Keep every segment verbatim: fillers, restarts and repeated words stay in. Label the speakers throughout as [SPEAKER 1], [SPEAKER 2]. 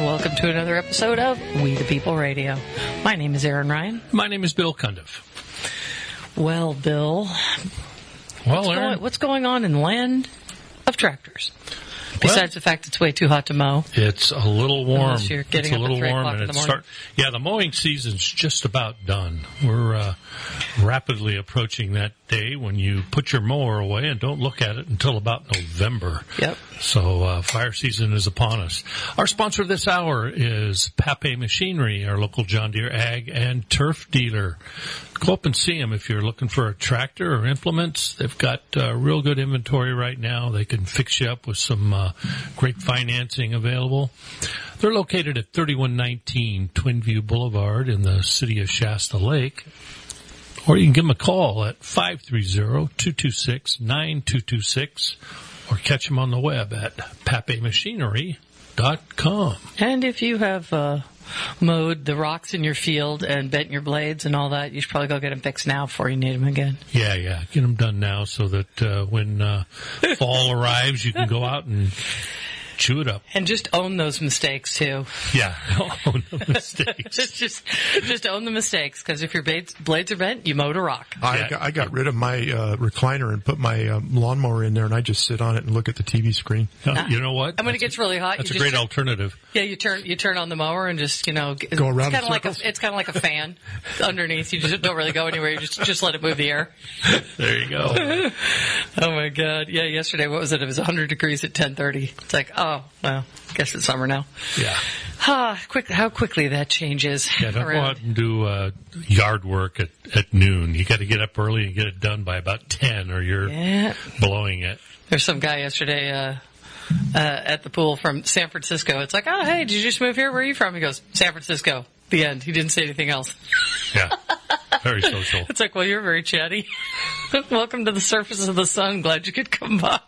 [SPEAKER 1] welcome to another episode of We the People Radio. My name is Aaron Ryan.
[SPEAKER 2] My name is Bill Cundiff.
[SPEAKER 1] Well, Bill,
[SPEAKER 2] well,
[SPEAKER 1] what's,
[SPEAKER 2] Aaron,
[SPEAKER 1] going, what's going on in land of tractors? Besides
[SPEAKER 2] well,
[SPEAKER 1] the fact it's way too hot to mow.
[SPEAKER 2] It's a little warm.
[SPEAKER 1] Unless you're getting
[SPEAKER 2] it's a
[SPEAKER 1] up at
[SPEAKER 2] little
[SPEAKER 1] three
[SPEAKER 2] warm,
[SPEAKER 1] o'clock
[SPEAKER 2] and
[SPEAKER 1] in the
[SPEAKER 2] it's
[SPEAKER 1] morning.
[SPEAKER 2] start. Yeah, the mowing season's just about done. We're uh, rapidly approaching that day when you put your mower away and don't look at it until about November.
[SPEAKER 1] Yep.
[SPEAKER 2] So uh, fire season is upon us. Our sponsor this hour is Pape Machinery, our local John Deere ag and turf dealer. Go up and see them if you're looking for a tractor or implements. They've got uh, real good inventory right now. They can fix you up with some uh, great financing available. They're located at thirty-one nineteen Twin View Boulevard in the city of Shasta Lake. Or you can give them a call at five three zero, two two six, nine two two six or catch them on the web at pape machinery dot com.
[SPEAKER 1] And if you have uh, mowed the rocks in your field and bent your blades and all that, you should probably go get them fixed now before you need them again.
[SPEAKER 2] Yeah, yeah. Get them done now so that uh, when uh, fall arrives, you can go out and chew it up.
[SPEAKER 1] And just own those mistakes, too.
[SPEAKER 2] Yeah, own the mistakes.
[SPEAKER 1] just, just, just own the mistakes, because if your blades, blades are bent, you mowed a rock.
[SPEAKER 3] I,
[SPEAKER 2] Yeah.
[SPEAKER 3] got, I got rid of my uh, recliner and put my um, lawnmower in there, and I just sit on it and look at the T V screen.
[SPEAKER 2] Uh, you know what?
[SPEAKER 1] And when it gets really hot,
[SPEAKER 2] That's
[SPEAKER 1] you
[SPEAKER 2] a
[SPEAKER 1] just
[SPEAKER 2] great alternative.
[SPEAKER 1] Yeah, you turn you turn on the mower and just you know
[SPEAKER 3] Go around
[SPEAKER 1] It's kind of
[SPEAKER 3] in
[SPEAKER 1] like a
[SPEAKER 3] circles?
[SPEAKER 1] it's kind of like a fan underneath. You just don't really go anywhere. You just just let it move the air.
[SPEAKER 2] There you go.
[SPEAKER 1] Oh my God! Yeah, yesterday what was it? It was one hundred degrees at ten thirty. It's like oh well, I guess it's summer now.
[SPEAKER 2] Yeah.
[SPEAKER 1] Ah, quick! How quickly that changes.
[SPEAKER 2] Yeah, don't go
[SPEAKER 1] around.
[SPEAKER 2] out and do uh, yard work at, at noon. You got to get up early and get it done by about ten, or you're
[SPEAKER 1] Yeah.
[SPEAKER 2] blowing it.
[SPEAKER 1] There's some guy yesterday uh, uh, at the pool from San Francisco. It's like, oh hey, did you just move here? Where are you from? He goes, San Francisco. The end. He didn't say anything else.
[SPEAKER 2] Yeah, very social.
[SPEAKER 1] It's like, well, you're very chatty. Welcome to the surface of the sun. Glad you could come by.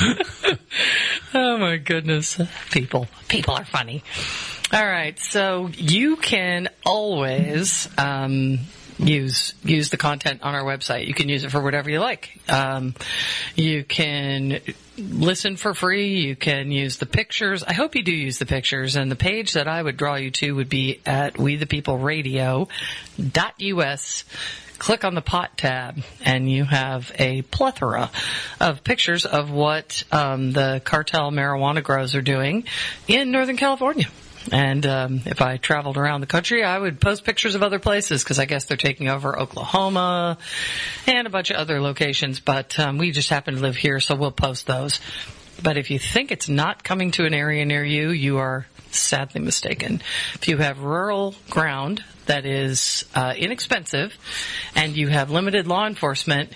[SPEAKER 1] Oh, my goodness. People. People are funny. All right. So you can always um, use use the content on our website. You can use it for whatever you like. Um, you can listen for free. You can use the pictures. I hope you do use the pictures. And the page that I would draw you to would be at we the people radio dot U S. Click on the pot tab, and you have a plethora of pictures of what um, the cartel marijuana grows are doing in Northern California. And um, if I traveled around the country, I would post pictures of other places, because I guess they're taking over Oklahoma and a bunch of other locations. But um, we just happen to live here, so we'll post those. But if you think it's not coming to an area near you, you are sadly mistaken. If you have rural ground that is uh, inexpensive and you have limited law enforcement,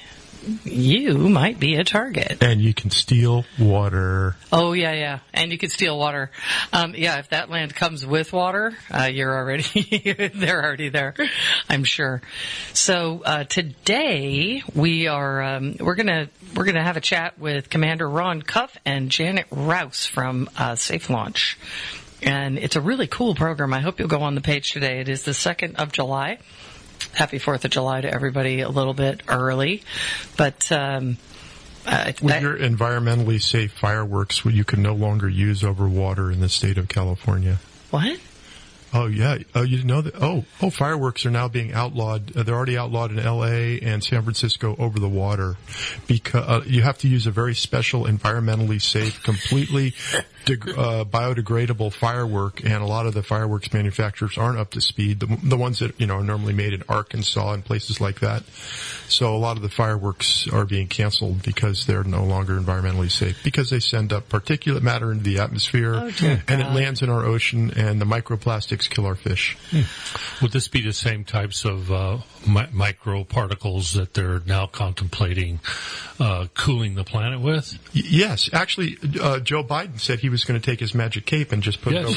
[SPEAKER 1] you might be a target.
[SPEAKER 3] And you can steal water.
[SPEAKER 1] Oh, yeah, yeah. And you can steal water. Um, yeah, if that land comes with water, uh, you're already, they're already there, I'm sure. So, uh, today we are, um, we're gonna, we're gonna have a chat with Commander Ron Cuff and Janet Rouse from, uh, Safe Launch. And it's a really cool program. I hope you'll go on the page today. It is the second of July. Happy fourth of July to everybody a little bit early. But, um, uh,
[SPEAKER 3] With
[SPEAKER 1] that,
[SPEAKER 3] your environmentally safe fireworks, you can no longer use over water in the state of California.
[SPEAKER 1] what?
[SPEAKER 3] Oh, yeah. Oh, you didn't know that? Oh, oh, fireworks are now being outlawed. Uh, they're already outlawed in L A and San Francisco over the water. Because uh, you have to use a very special, environmentally safe, completely deg- uh, biodegradable firework, and a lot of the fireworks manufacturers aren't up to speed. The, the ones that, you know, are normally made in Arkansas and places like that. So a lot of the fireworks are being canceled because they're no longer environmentally safe, because they send up particulate matter into the atmosphere,
[SPEAKER 1] Oh, dear
[SPEAKER 3] and
[SPEAKER 1] God.
[SPEAKER 3] it lands in our ocean, and the microplastics kill our fish.
[SPEAKER 2] Would this be the same types of uh, mi- microparticles that they're now contemplating uh, cooling the planet with?
[SPEAKER 3] Y- yes, actually, uh, Joe Biden said he was going to take his magic cape and just put
[SPEAKER 2] Yes.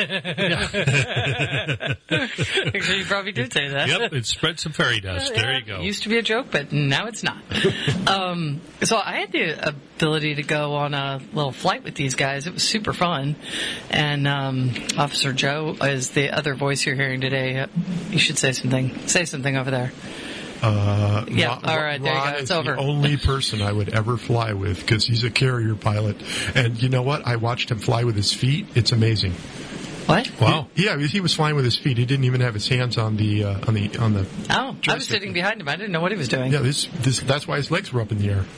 [SPEAKER 3] it over the wall.
[SPEAKER 1] Actually, you probably did say that.
[SPEAKER 2] Yep, it spread some fairy dust. There you go.
[SPEAKER 1] It used to be a joke, but now it's not. um, so I had the ability to go on a little flight with these guys. It was super fun. And um, Officer Joe is the other voice you're hearing today. You should say something. Say something over there.
[SPEAKER 3] Uh,
[SPEAKER 1] Yeah,
[SPEAKER 3] Ron,
[SPEAKER 1] all right, there you
[SPEAKER 3] Ron
[SPEAKER 1] go, it's
[SPEAKER 3] is
[SPEAKER 1] over.
[SPEAKER 3] the only person I would ever fly with, because he's a carrier pilot. And you know what? I watched him fly with his feet. It's amazing.
[SPEAKER 1] What?
[SPEAKER 2] Wow.
[SPEAKER 3] He, yeah, he was flying with his feet. He didn't even have his hands on the uh, on the on the.
[SPEAKER 1] Oh, I was sitting behind him. I didn't know what he was doing.
[SPEAKER 3] Yeah, this this that's why his legs were up in the air.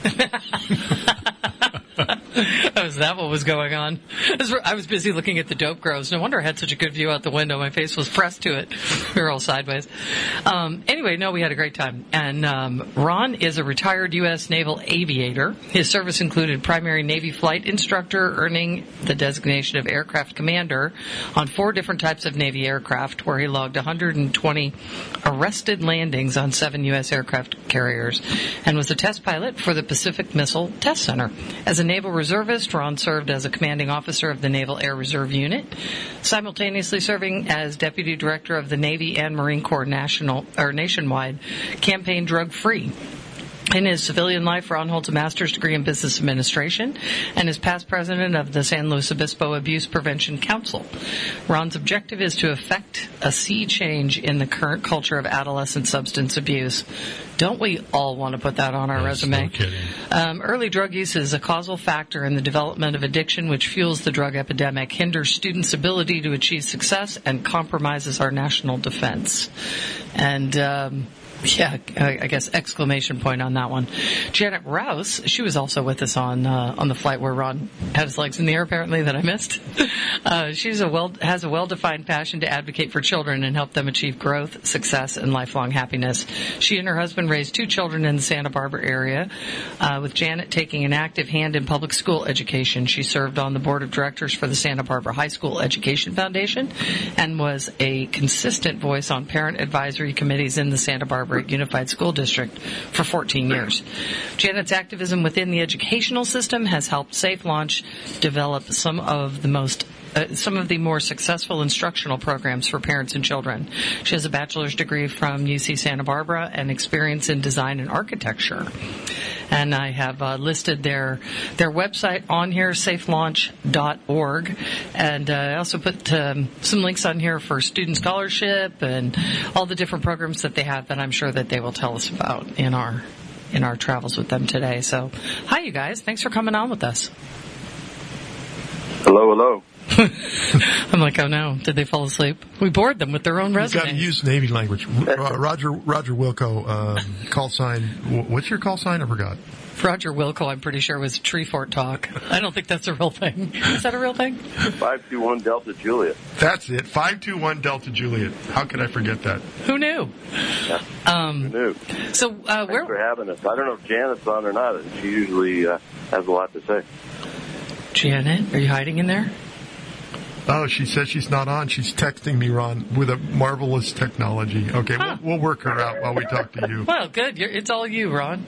[SPEAKER 1] Oh, is that what was going on? I was busy looking at the dope groves. No wonder I had such a good view out the window. My face was pressed to it. We were all sideways. Um, anyway, no, we had a great time. And um, Ron is a retired U S Naval aviator. His service included primary Navy flight instructor, earning the designation of aircraft commander on four different types of Navy aircraft, where he logged one hundred twenty arrested landings on seven U S aircraft carriers, and was a test pilot for the Pacific Missile Test Center. As a naval reservist, Ron served as a commanding officer of the Naval Air Reserve Unit, simultaneously serving as deputy director of the Navy and Marine Corps national or nationwide campaign Drug Free. In his civilian life, Ron holds a master's degree in business administration and is past president of the San Luis Obispo Abuse Prevention Council. Ron's objective is to effect a sea change in the current culture of adolescent substance abuse. Don't we all want to put that on our
[SPEAKER 2] That's
[SPEAKER 1] resume?
[SPEAKER 2] No kidding.
[SPEAKER 1] Um, early drug use is a causal factor in the development of addiction, which fuels the drug epidemic, hinders students' ability to achieve success, and compromises our national defense. And um Yeah, I guess exclamation point on that one. Janet Rouse, she was also with us on uh, on the flight where Ron had his legs in the air, apparently, that I missed. Uh, she's a well has a well-defined passion to advocate for children and help them achieve growth, success, and lifelong happiness. She and her husband raised two children in the Santa Barbara area, uh, with Janet taking an active hand in public school education. She served on the board of directors for the Santa Barbara High School Education Foundation and was a consistent voice on parent advisory committees in the Santa Barbara Unified School District for fourteen years. Janet's activism within the educational system has helped Safe Launch develop some of the most Uh, some of the more successful instructional programs for parents and children. She has a bachelor's degree from U C Santa Barbara and experience in design and architecture. And I have uh, listed their their website on here, safe launch dot org. And uh, I also put um, some links on here for student scholarship and all the different programs that they have that I'm sure that they will tell us about in our in our travels with them today. So, hi, you guys. Thanks for coming on with us.
[SPEAKER 4] Hello, hello.
[SPEAKER 1] I'm like, oh no, did they fall asleep? We bored them with their own resume.
[SPEAKER 3] You've got to use Navy language. Uh, Roger Roger Wilco, um, call sign. What's your call sign? I forgot.
[SPEAKER 1] Roger Wilco, I'm pretty sure, was Tree Fort Talk. I don't think that's a real thing. Is that a real thing?
[SPEAKER 4] five two one Delta Juliet.
[SPEAKER 3] That's it. five two one Delta Juliet. How could I forget that?
[SPEAKER 1] Who knew?
[SPEAKER 4] Yeah.
[SPEAKER 1] Um,
[SPEAKER 4] Who knew?
[SPEAKER 1] So, uh,
[SPEAKER 4] Thanks
[SPEAKER 1] where?
[SPEAKER 4] for having us. I don't know if Janet's on or not. She usually uh, has a lot to say.
[SPEAKER 1] Janet, are you hiding in there?
[SPEAKER 3] Oh, she says she's not on. She's texting me, Ron, with a marvelous technology. Okay,
[SPEAKER 1] Huh.
[SPEAKER 3] we'll, we'll work her out while we talk to you.
[SPEAKER 1] Well, good. You're, it's all you, Ron.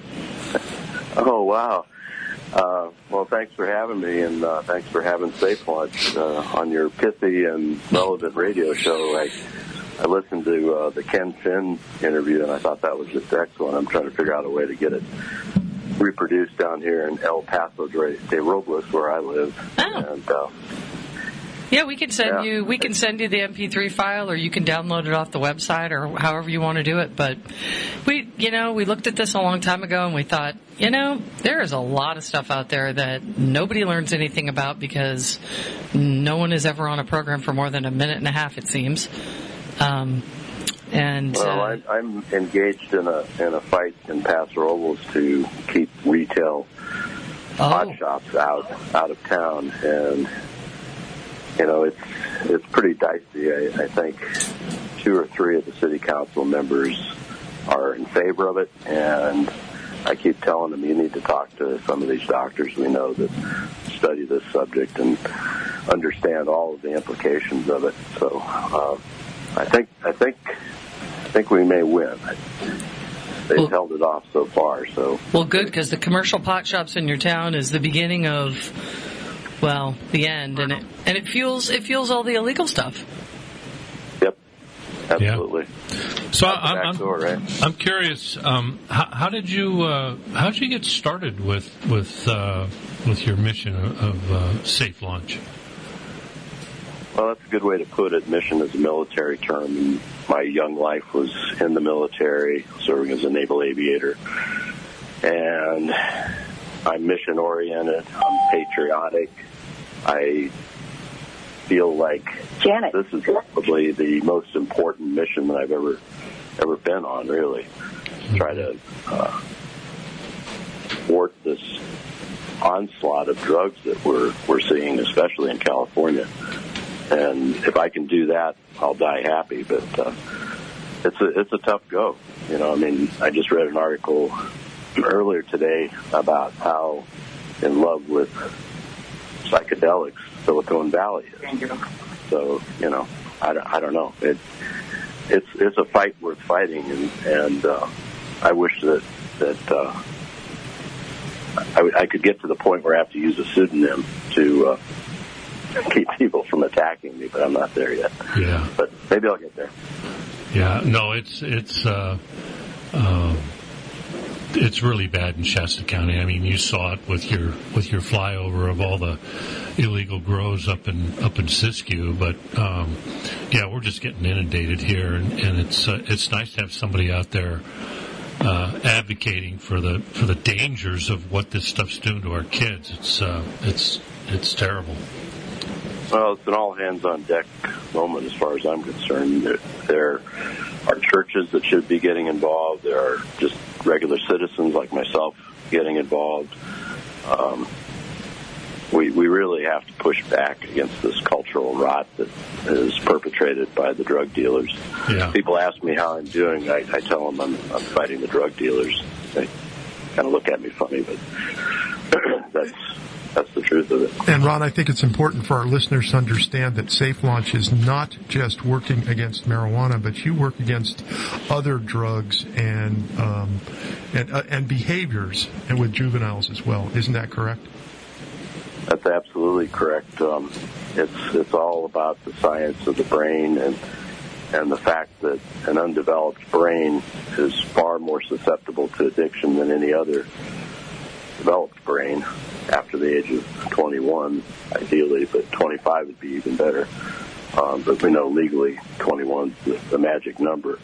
[SPEAKER 4] Oh, wow. Uh, well, thanks for having me, and uh, thanks for having Safe Launch uh, on your pithy and relevant radio show. I, I listened to uh, the Ken Finn interview, and I thought that was just excellent. I'm trying to figure out a way to get it reproduced down here in El Paso de Robles, where I live.
[SPEAKER 1] Oh.
[SPEAKER 4] And, uh,
[SPEAKER 1] Yeah, we can send
[SPEAKER 4] Yeah.
[SPEAKER 1] you. We can send you the M P three file, or you can download it off the website, or however you want to do it. But we, you know, we looked at this a long time ago, and we thought, you know, there is a lot of stuff out there that nobody learns anything about because no one is ever on a program for more than a minute and a half. It seems. Um, and
[SPEAKER 4] well,
[SPEAKER 1] uh,
[SPEAKER 4] I'm, I'm engaged in a in a fight in Paso Robles to keep retail
[SPEAKER 1] oh,
[SPEAKER 4] hot shops out out of town, and you know it's it's pretty dicey. I, I think two or three of the city council members are in favor of it, and I keep telling them you need to talk to some of these doctors we know that study this subject and understand all of the implications of it. So uh, I think I think I think we may win. They've
[SPEAKER 1] well,
[SPEAKER 4] held it off so far. So
[SPEAKER 1] well, good, because the commercial pot shops in your town is the beginning of, well, the end, and it and it fuels it fuels all the illegal stuff.
[SPEAKER 4] Yep, absolutely.
[SPEAKER 2] Yeah. So I'm, I'm,
[SPEAKER 4] door, right?
[SPEAKER 2] I'm curious. Um, how, how did you uh, how did you get started with with uh, with your mission of, of uh, Safe Launch?
[SPEAKER 4] Well, that's a good way to put it. Mission is a military term. And my young life was in the military, serving as a naval aviator. And I'm mission-oriented. I'm patriotic. I feel like
[SPEAKER 5] Janet.
[SPEAKER 4] this is probably the most important mission that I've ever ever been on, really. Try to uh, thwart this onslaught of drugs that we're we're seeing, especially in California. And if I can do that, I'll die happy. But uh, it's a it's a tough go. You know, I mean, I just read an article earlier today about how in love with psychedelics Silicon Valley is. So, you know, I don't, I don't know. It, it's it's a fight worth fighting, and, and uh, I wish that that uh, I, w- I could get to the point where I have to use a pseudonym to uh, keep people from attacking me, but I'm not there yet.
[SPEAKER 2] Yeah.
[SPEAKER 4] But maybe I'll get there.
[SPEAKER 2] Yeah. No, it's it's uh, uh, it's really bad in Shasta County. I mean, you saw it with your with your flyover of all the illegal grows up in up in Siskiyou. But um, yeah, we're just getting inundated here, and, and it's uh, it's nice to have somebody out there uh, advocating for the for the dangers of what this stuff's doing to our kids. It's uh, it's it's terrible.
[SPEAKER 4] Well, it's an all-hands-on-deck moment as far as I'm concerned. There, there are churches that should be getting involved. There are just regular citizens like myself getting involved. Um, we we really have to push back against this cultural rot that is perpetrated by the drug dealers.
[SPEAKER 2] Yeah.
[SPEAKER 4] People ask me how I'm doing. I, I tell them I'm, I'm fighting the drug dealers. They kind of look at me funny, but that's... That's the truth of it.
[SPEAKER 3] And Ron, I think it's important for our listeners to understand that Safe Launch is not just working against marijuana, but you work against other drugs and um, and, uh, and behaviors, and with juveniles as well. Isn't that correct?
[SPEAKER 4] That's absolutely correct. Um, it's it's all about the science of the brain and and the fact that an undeveloped brain is far more susceptible to addiction than any other developed brain after the age of twenty-one, ideally, but twenty-five would be even better. Um, but we know legally twenty-one is the, the magic number.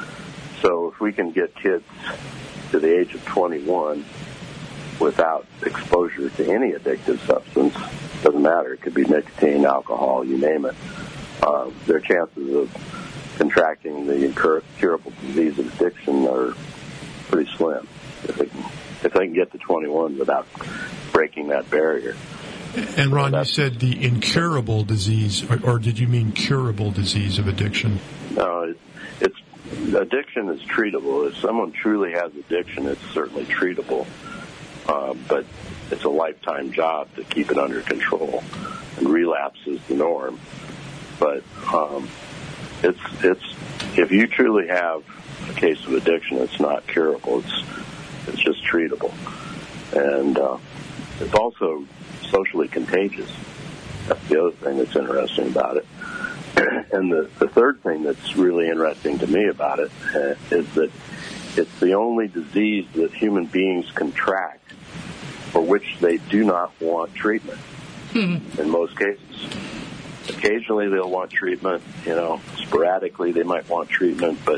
[SPEAKER 4] So if we can get kids to the age of twenty-one without exposure to any addictive substance, doesn't matter. It could be nicotine, alcohol, you name it. Uh, their chances of contracting the incurable disease of addiction are pretty slim if they can, if they can get to twenty-one without breaking that barrier.
[SPEAKER 3] And Ron, so you said the incurable disease, or, or did you mean curable disease of addiction?
[SPEAKER 4] No, it, it's addiction is treatable. If someone truly has addiction, it's certainly treatable. Uh, but it's a lifetime job to keep it under control, and relapse is the norm. But um, it's it's if you truly have a case of addiction, it's not curable. It's it's just treatable, and uh, it's also socially contagious. That's the other thing that's interesting about it. And the, the third thing that's really interesting to me about it uh, is that it's the only disease that human beings contract for which they do not want treatment hmm. in most cases. Occasionally they'll want treatment, you know, sporadically they might want treatment, but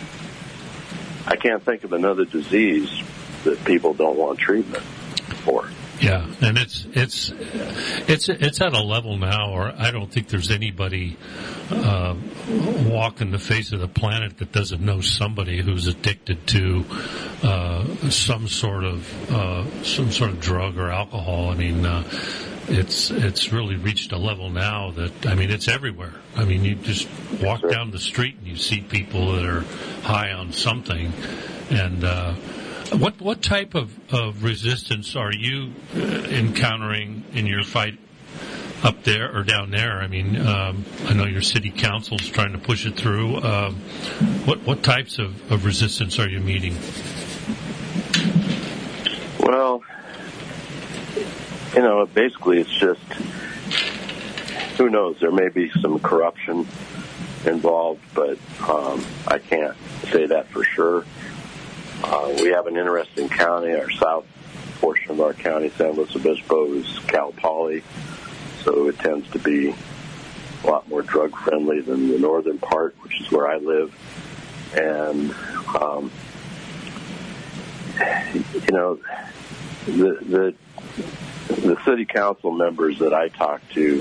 [SPEAKER 4] I can't think of another disease that people don't want treatment for.
[SPEAKER 2] Yeah, and it's it's it's it's at a level now, or I don't think there's anybody uh, walking the face of the planet that doesn't know somebody who's addicted to uh, some sort of uh, some sort of drug or alcohol. I mean, uh, it's it's really reached a level now that I mean it's everywhere. I mean, you just walk sure. down the street and you see people that are high on something, and. Uh, What what type of, of resistance are you uh, encountering in your fight up there or down there? I mean, um, I know your city council's trying to push it through. Um, what what types of, of resistance are you meeting?
[SPEAKER 4] Well, you know, basically it's just, who knows, there may be some corruption involved, but um, I can't say that for sure. Uh, we have an interesting county. Our south portion of our county, San Luis Obispo, is Cal Poly, so it tends to be a lot more drug-friendly than the northern part, which is where I live. And, um, you know, the, the the city council members that I talk to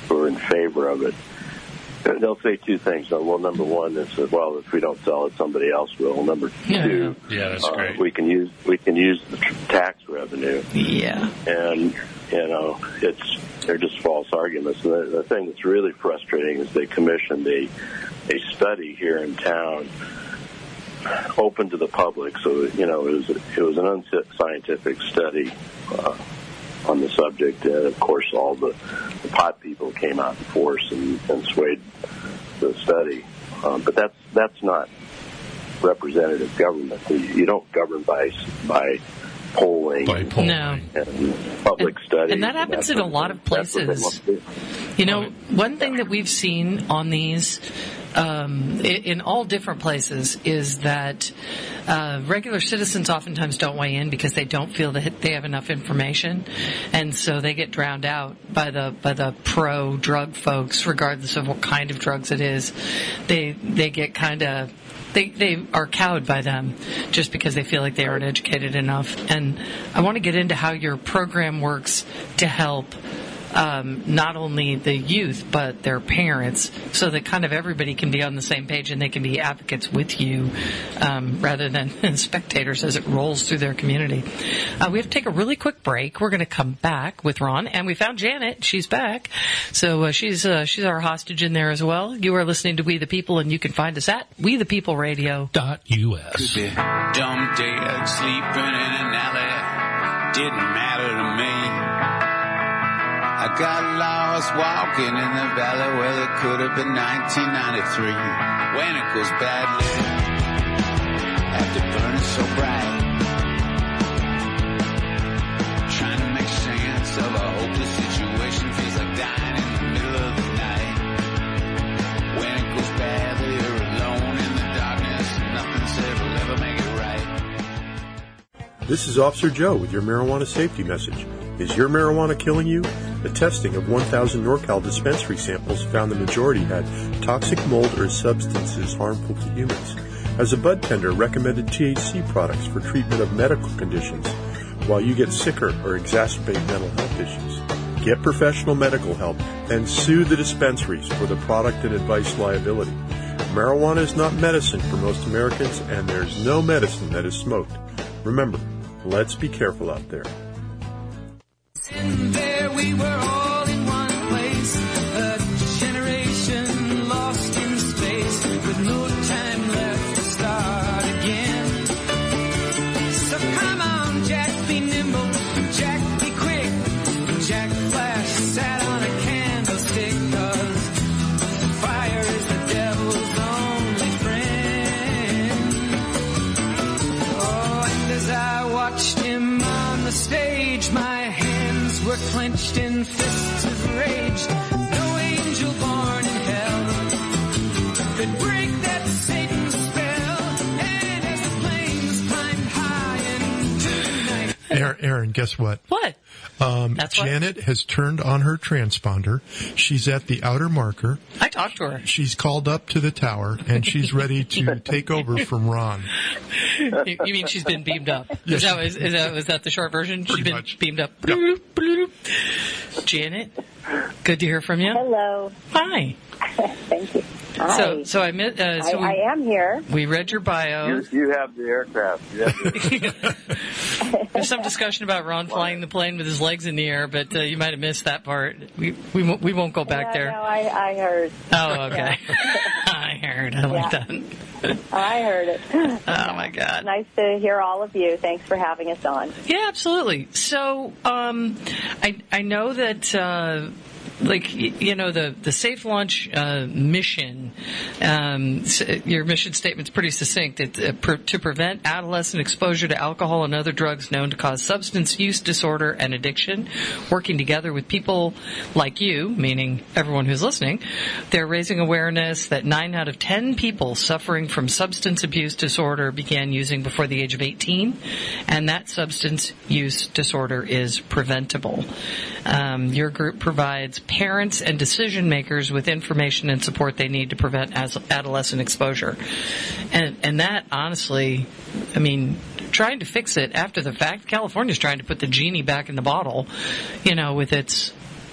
[SPEAKER 4] who are in favor of it, they'll say two things. Well, number one is that, well, if we don't sell it, somebody else will. Number two,
[SPEAKER 2] yeah, that's
[SPEAKER 4] uh,
[SPEAKER 2] great.
[SPEAKER 4] we can use we can use the tax revenue.
[SPEAKER 1] Yeah,
[SPEAKER 4] and you know, it's they're just false arguments. And the, the thing that's really frustrating is they commissioned a a study here in town, open to the public. So you know, it was it was an unscientific study uh, on the subject, and of course, all the, the pot people came out in force and, and swayed the study. Um, but that's that's not representative government. You, you don't govern by by polling,
[SPEAKER 2] by polling.
[SPEAKER 1] No.
[SPEAKER 4] and public
[SPEAKER 1] and,
[SPEAKER 4] studies,
[SPEAKER 1] and that happens in a lot of places. You know, one thing that we've seen on these, um, in all different places, is that uh, regular citizens oftentimes don't weigh in because they don't feel that they have enough information, and so they get drowned out by the by the pro drug folks, regardless of what kind of drugs it is. They they get kind of. They they are cowed by them just because they feel like they aren't educated enough. And I want to get into how your program works to help um, not only the youth but their parents, so that kind of everybody can be on the same page and they can be advocates with you um, rather than spectators as it rolls through their community. Uh, we have to take a really quick break. We're going to come back with Ron, and we found Janet. She's back, so uh, she's uh, she's our hostage in there as well. You are listening to We the People, and you can find us at we the people radio
[SPEAKER 2] dot U S.
[SPEAKER 5] Could be dumb dead, sleeping in an alley. Didn't matter to me. I got lost walking in the valley. Well, it could have been nineteen ninety-three. When it goes badly, after burning so bright, trying to make sense of a hopeless situation feels like dying in the middle of the night. When it goes badly, you're alone in the darkness, and nothing said will ever make it right.
[SPEAKER 3] This is Officer Joe with your marijuana safety message. Is your marijuana killing you? The testing of one thousand NorCal dispensary samples found the majority had toxic mold or substances harmful to humans. As a bud tender, recommended T H C products for treatment of medical conditions while you get sicker or exacerbate mental health issues. Get professional medical help and sue the dispensaries for the product and advice liability. Marijuana is not medicine for most Americans, and there's no medicine that is smoked. Remember, let's be careful out there.
[SPEAKER 6] And there we were all in one place, a generation lost in space with no time left to start again. So come on, Jack, be nimble, Jack, be quick. Jack Flash sat on a candlestick, 'cause fire is the devil's only friend. Oh, and as I watched him on the stage, my hands were clenched in fists of rage. No angel born in hell could break that Satan's spell. And as the flames climbed high into the night.
[SPEAKER 3] Aaron, Aaron, guess what?
[SPEAKER 1] What?
[SPEAKER 3] Um,
[SPEAKER 1] That's what?
[SPEAKER 3] Janet has turned on her transponder. She's at the outer marker.
[SPEAKER 1] I talked to her.
[SPEAKER 3] She's called up to the tower, and she's ready to take over from Ron.
[SPEAKER 1] You, you mean she's been beamed up?
[SPEAKER 3] Yes.
[SPEAKER 1] Is that, is, is that, is that the short version?
[SPEAKER 3] Pretty
[SPEAKER 1] she's been
[SPEAKER 3] much.
[SPEAKER 1] beamed up.
[SPEAKER 3] Yep.
[SPEAKER 1] Bloop, bloop, bloop. Janet, good to hear from you.
[SPEAKER 7] Hello.
[SPEAKER 1] Hi.
[SPEAKER 7] Thank you. Hi.
[SPEAKER 1] So, so I met. Uh, so
[SPEAKER 7] I,
[SPEAKER 1] we,
[SPEAKER 7] I am here.
[SPEAKER 1] we read your bio.
[SPEAKER 4] You, you have the aircraft. You have the,
[SPEAKER 1] There's some discussion about Ron flying the plane with his legs in the air, but uh, you might have missed that part. We we won't, we won't go back
[SPEAKER 7] yeah,
[SPEAKER 1] there.
[SPEAKER 7] No, I, I heard.
[SPEAKER 1] Oh, okay. I heard. I like
[SPEAKER 7] Yeah.
[SPEAKER 1] that.
[SPEAKER 7] I heard it.
[SPEAKER 1] Oh my God.
[SPEAKER 7] Nice to hear all of you. Thanks for having us on.
[SPEAKER 1] Yeah, absolutely. So, um, I I know that. Uh, Like, you know, the, the Safe Launch uh, mission, um, your mission statement's pretty succinct. It, uh, per, to prevent adolescent exposure to alcohol and other drugs known to cause substance use disorder and addiction, working together with people like you, meaning everyone who's listening, they're raising awareness that nine out of ten people suffering from substance abuse disorder began using before the age of eighteen, and that substance use disorder is preventable. Um, your group provides parents and decision makers with information and support they need to prevent as adolescent exposure. And and that, honestly, I mean, trying to fix it after the fact, California's trying to put the genie back in the bottle, you know, with its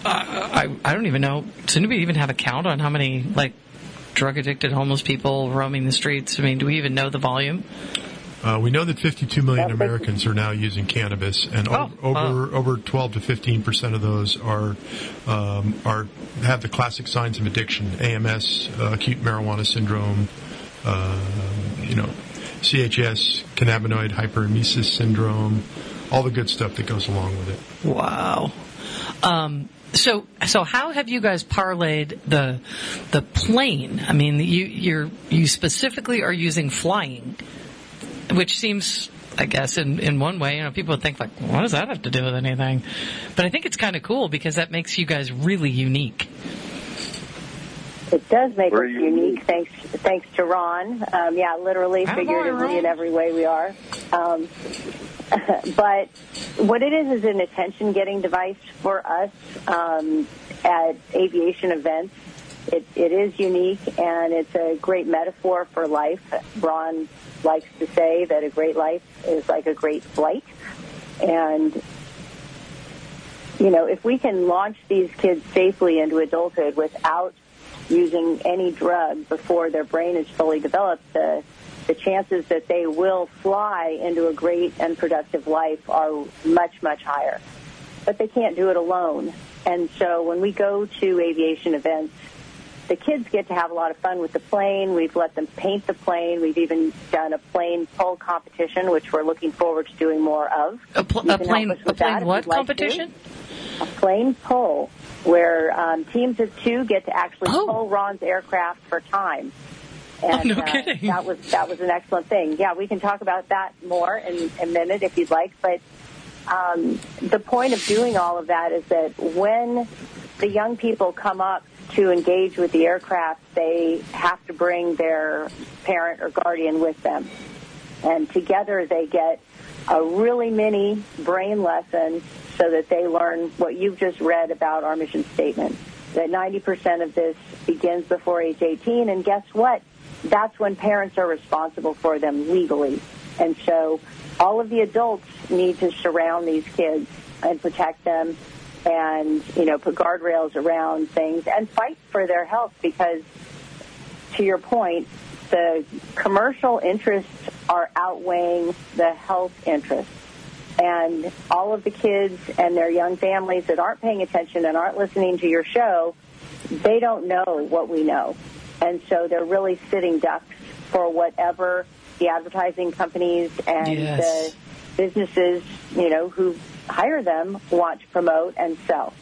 [SPEAKER 1] I, I don't even know. Does anybody even have a count on how many, like, drug-addicted homeless people roaming the streets? I mean, do we even know the volume?
[SPEAKER 3] Uh, we know that fifty-two million Americans are now using cannabis, and
[SPEAKER 1] Oh,
[SPEAKER 3] over over,
[SPEAKER 1] wow.
[SPEAKER 3] over twelve to fifteen percent of those are um, are have the classic signs of addiction: A M S, uh, acute marijuana syndrome, uh, you know, C H S, cannabinoid hyperemesis syndrome, all the good stuff that goes along with it.
[SPEAKER 1] Wow. Um, so, so how have you guys parlayed the the plane? I mean, you you're you specifically are using flying, which seems, I guess, in, in one way, you know, people would think, like, what does that have to do with anything? But I think it's kind of cool because that makes you guys really unique.
[SPEAKER 7] It does make
[SPEAKER 4] We're
[SPEAKER 7] us
[SPEAKER 4] unique.
[SPEAKER 7] unique, thanks thanks to Ron. Um, yeah, literally,
[SPEAKER 1] Attaboy,
[SPEAKER 7] figuratively,
[SPEAKER 1] Ron.
[SPEAKER 7] in every way we are. Um, but what it is is an attention-getting device for us um, at aviation events. It, it is unique, and it's a great metaphor for life. Ron likes to say that a great life is like a great flight. And, you know, if we can launch these kids safely into adulthood without using any drug before their brain is fully developed, the, the chances that they will fly into a great and productive life are much, much higher. But they can't do it alone. And so when we go to aviation events, the kids get to have a lot of fun with the plane. We've let them paint the plane. We've even done a plane pull competition, which we're looking forward to doing more of.
[SPEAKER 1] A, pl-
[SPEAKER 7] You
[SPEAKER 1] a
[SPEAKER 7] can
[SPEAKER 1] plane,
[SPEAKER 7] help us
[SPEAKER 1] a
[SPEAKER 7] with that
[SPEAKER 1] plane
[SPEAKER 7] if
[SPEAKER 1] what
[SPEAKER 7] you'd like
[SPEAKER 1] competition?
[SPEAKER 7] to. A plane pull, where um, teams of two get to actually
[SPEAKER 1] Oh.
[SPEAKER 7] pull Ron's aircraft for time. And
[SPEAKER 1] Oh, no
[SPEAKER 7] uh,
[SPEAKER 1] kidding.
[SPEAKER 7] that was that was an excellent thing. Yeah, we can talk about that more in a minute if you'd like. But um, the point of doing all of that is that when the young people come up to engage with the aircraft, they have to bring their parent or guardian with them. And together they get a really mini brain lesson so that they learn what you've just read about our mission statement, that ninety percent of this begins before age eighteen. And guess what? That's when parents are responsible for them legally. And so all of the adults need to surround these kids and protect them and, you know, put guardrails around things and fight for their health because, to your point, the commercial interests are outweighing the health interests. And all of the kids and their young families that aren't paying attention and aren't listening to your show, they don't know what we know. And so they're really sitting ducks for whatever the advertising companies and
[SPEAKER 1] Yes.
[SPEAKER 7] the businesses, you know, who hire them want to promote and sell.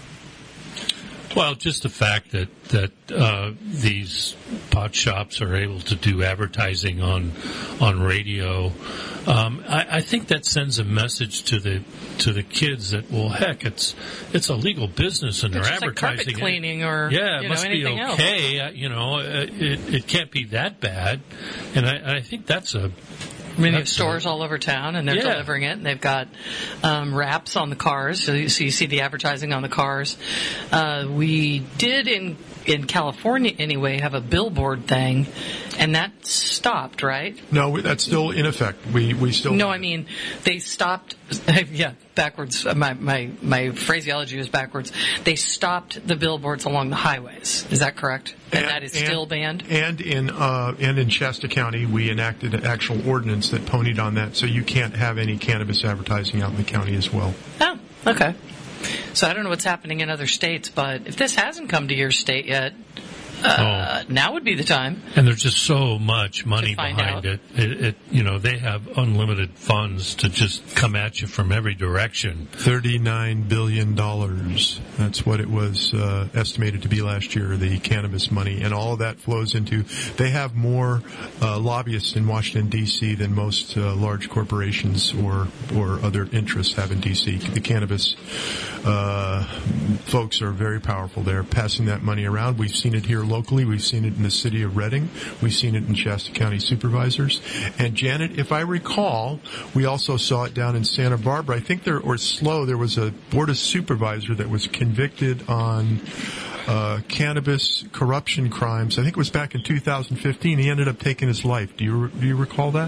[SPEAKER 2] Well, just the fact that that uh, these pot shops are able to do advertising on on radio, um, I, I think that sends a message to the to the kids that, well, heck, it's it's a legal business and
[SPEAKER 1] It's
[SPEAKER 2] they're
[SPEAKER 1] just like
[SPEAKER 2] advertising
[SPEAKER 1] carpet cleaning
[SPEAKER 2] it.
[SPEAKER 1] or,
[SPEAKER 2] yeah, it
[SPEAKER 1] you know,
[SPEAKER 2] must be
[SPEAKER 1] anything else.
[SPEAKER 2] okay. Uh, you know, uh, it it can't be that bad, and I, I think that's a.
[SPEAKER 1] I mean, they have
[SPEAKER 2] That's
[SPEAKER 1] stores all over town, and they're
[SPEAKER 2] Yeah.
[SPEAKER 1] delivering it. And they've got um, wraps on the cars, so you, so you see the advertising on the cars. Uh, we did in in California anyway have a billboard thing, and that stopped, right?
[SPEAKER 3] No, we- that's still in effect. We we still
[SPEAKER 1] No, I mean they stopped. Yeah, backwards. My my my phraseology is backwards. They stopped the billboards along the highways. Is that correct? And, that is still banned.
[SPEAKER 3] And in uh, and in Shasta County, we enacted an actual ordinance that ponied on that, so you can't have any cannabis advertising out in the county as well.
[SPEAKER 1] Oh, okay. So I don't know what's happening in other states, but if this hasn't come to your state yet, uh, now would be the time.
[SPEAKER 2] And there's just so much money
[SPEAKER 1] To find
[SPEAKER 2] behind
[SPEAKER 1] out.
[SPEAKER 2] it. It, it. You know, they have unlimited funds to just come at you from every direction.
[SPEAKER 3] Thirty-nine billion dollars. That's what it was uh, estimated to be last year. The cannabis money, and all of that flows into. They have more uh, lobbyists in Washington D C than most uh, large corporations or or other interests have in D C. The cannabis uh, folks are very powerful. They're passing that money around. We've seen it here locally. We've seen it in the city of Reading. We've seen it in Shasta County supervisors. And Janet, if I recall, we also saw it down in Santa Barbara. I think there, or SLO, there was a board of supervisor that was convicted on uh, cannabis corruption crimes. I think it was back in two thousand fifteen. He ended up taking his life. Do you do you recall that?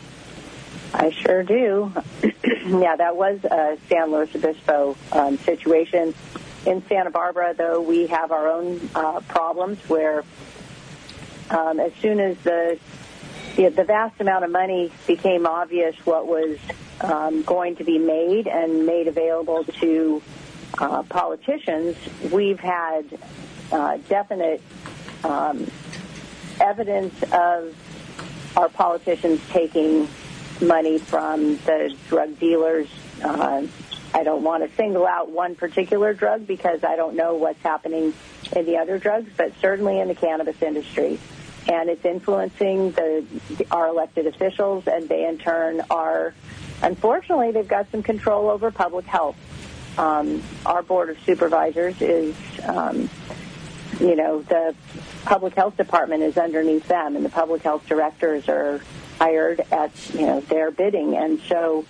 [SPEAKER 7] I sure do. Yeah, that was a San Luis Obispo um, situation. in Santa Barbara, though, we have our own uh, problems where um, as soon as the, the the vast amount of money became obvious what was um, going to be made and made available to uh, politicians, we've had uh, definite um, evidence of our politicians taking money from the drug dealers. Uh, I don't want to single out one particular drug because I don't know what's happening in the other drugs, but certainly in the cannabis industry. And it's influencing the, our elected officials, and they in turn are, unfortunately, they've got some control over public health. Um, our Board of Supervisors is, um, you know, the public health department is underneath them, and the public health directors are hired at, you know, their bidding. And so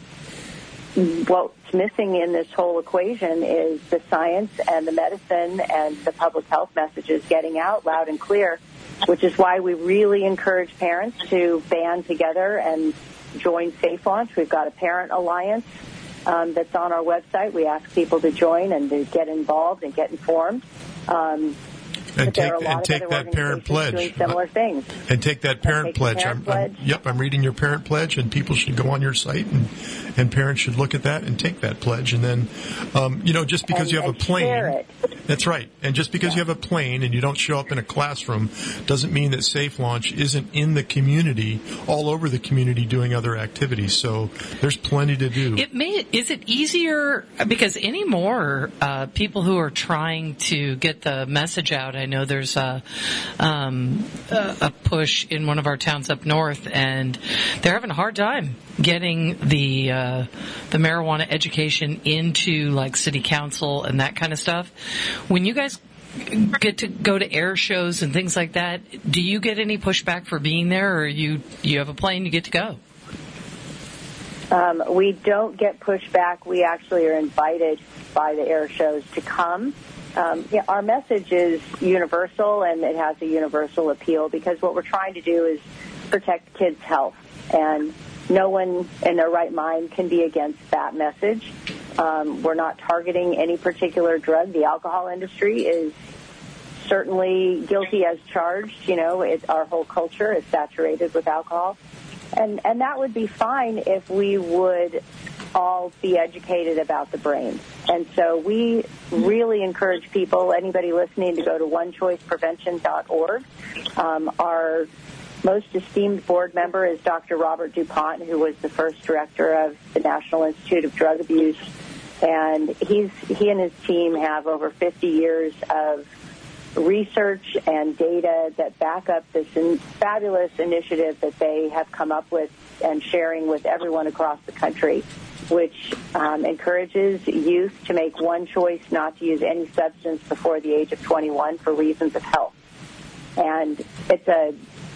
[SPEAKER 7] what's missing in this whole equation is the science and the medicine and the public health messages getting out loud and clear, which is why we really encourage parents to band together and join Safe Launch. We've got a parent alliance um, that's on our website. We ask people to join and to get involved and get informed. Um,
[SPEAKER 3] And take, and take that parent pledge.
[SPEAKER 7] Doing similar things.
[SPEAKER 3] And take that parent
[SPEAKER 7] take
[SPEAKER 3] pledge.
[SPEAKER 7] Parent
[SPEAKER 3] I'm,
[SPEAKER 7] pledge.
[SPEAKER 3] I'm, yep, I'm reading your parent pledge, and people should go on your site, and, and parents should look at that and take that pledge. And then, um, you know, just because
[SPEAKER 7] and,
[SPEAKER 3] you have
[SPEAKER 7] and
[SPEAKER 3] a plane,
[SPEAKER 7] share it.
[SPEAKER 3] That's right. And just because
[SPEAKER 7] yeah.
[SPEAKER 3] you have a plane and you don't show up in a classroom doesn't mean that Safe Launch isn't in the community, all over the community, doing other activities. So there's plenty to do.
[SPEAKER 1] It may, is it easier, because anymore, uh, people who are trying to get the message out, I know there's a, um, a, a push in one of our towns up north, and they're having a hard time getting the uh, the marijuana education into like city council and that kind of stuff. When you guys get to go to air shows and things like that, do you get any pushback for being there, or you you have a plane, you get to go?
[SPEAKER 7] Um, we don't get pushback. We actually are invited by the air shows to come. Um, yeah, our message is universal, and it has a universal appeal, because what we're trying to do is protect kids' health, and no one in their right mind can be against that message. Um, we're not targeting any particular drug. The alcohol industry is certainly guilty as charged. You know, it, our whole culture is saturated with alcohol. And, and that would be fine if we would all be educated about the brain. And so we really encourage people, anybody listening, to go to one choice prevention dot org. Um, our most esteemed board member is Doctor Robert DuPont, who was the first director of the National Institute of Drug Abuse. And he's he and his team have over fifty years of research and data that back up this in, fabulous initiative that they have come up with and sharing with everyone across the country, which um, encourages youth to make one choice not to use any substance before the age of twenty-one for reasons of health. And it's a